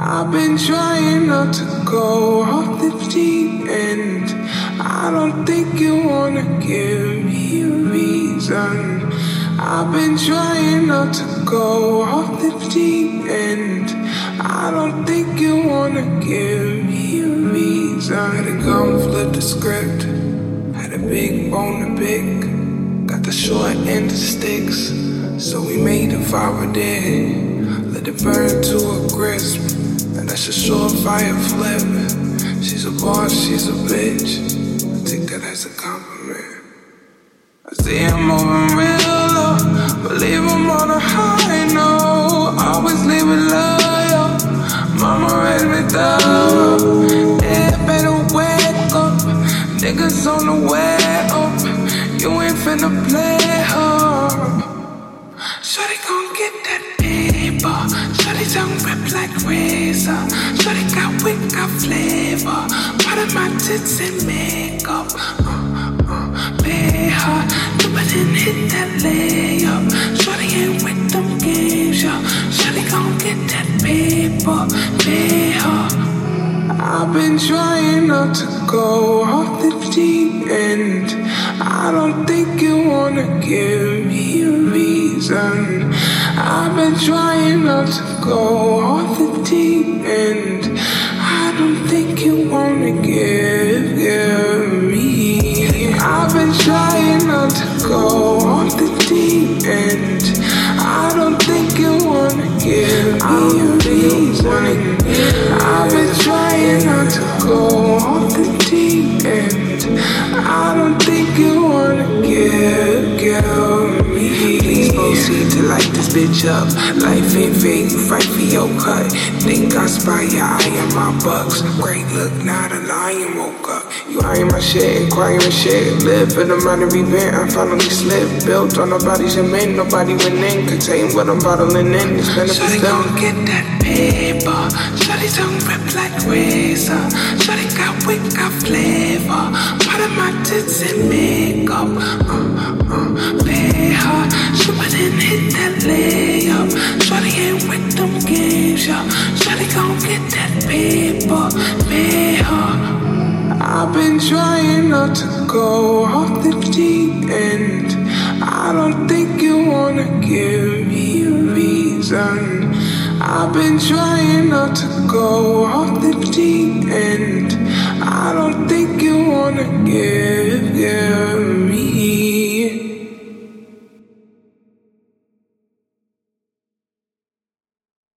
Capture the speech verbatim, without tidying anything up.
I've been trying not to go off the deep end. I don't think you wanna give me a reason. I've been trying not to go off the deep end. I don't think you wanna give me a reason. Had to come flip the script. Had a big bone to pick. Got the short end of sticks, so we made a fire there. Let it burn to a crisp, and that's a surefire flip. She's a boss, she's a bitch. I take that as a compliment. I see him moving real low, but leave him on a high note. Always leave it loyal. Mama raised me thorough. Yeah, better wake up. Niggas on the way up. You ain't finna play her. Shorty gon' get that paper. Shorty tongue rip like razor. Shorty got wit, got flavor. Part of my tits and makeup. Uh, uh, pay her. But then hit that layup. Shorty ain't with them games, yo. Shorty gon' get that paper. Pay her. I've been trying not to go off the deep end. I don't think you wanna give me a reason. I've been trying not to go off the deep end. I don't think you wanna give, give me. I've been trying not to go off the deep end. I don't think you wanna give me a reason. I've been trying not to go off the deep end. I don't think you wanna give, give me. Please proceed to light this bitch up. Life ain't fair, you fight for your cut. Think I spy your eye on my bucks. Great look, not a lion woke up. You eyeing my shit, inquiring shit. Live in a minor event, I finally slipped. Built on nobody's men, nobody went in. Contain what I'm bottling in, it's benefits them. Shorty gon' get that paper. Shorty tongue rip like razor. Shorty got wit, got flavor. Part of my tits and makeup. Uh, uh, pay her. She wouldn't hit that layup. Shorty ain't with them games, yo. Shorty gon' get that paper. Pay her. I've been trying not to go off the deep end. I don't think you wanna give me a reason. I've been trying not to go off the deep end. I don't think you wanna give, give me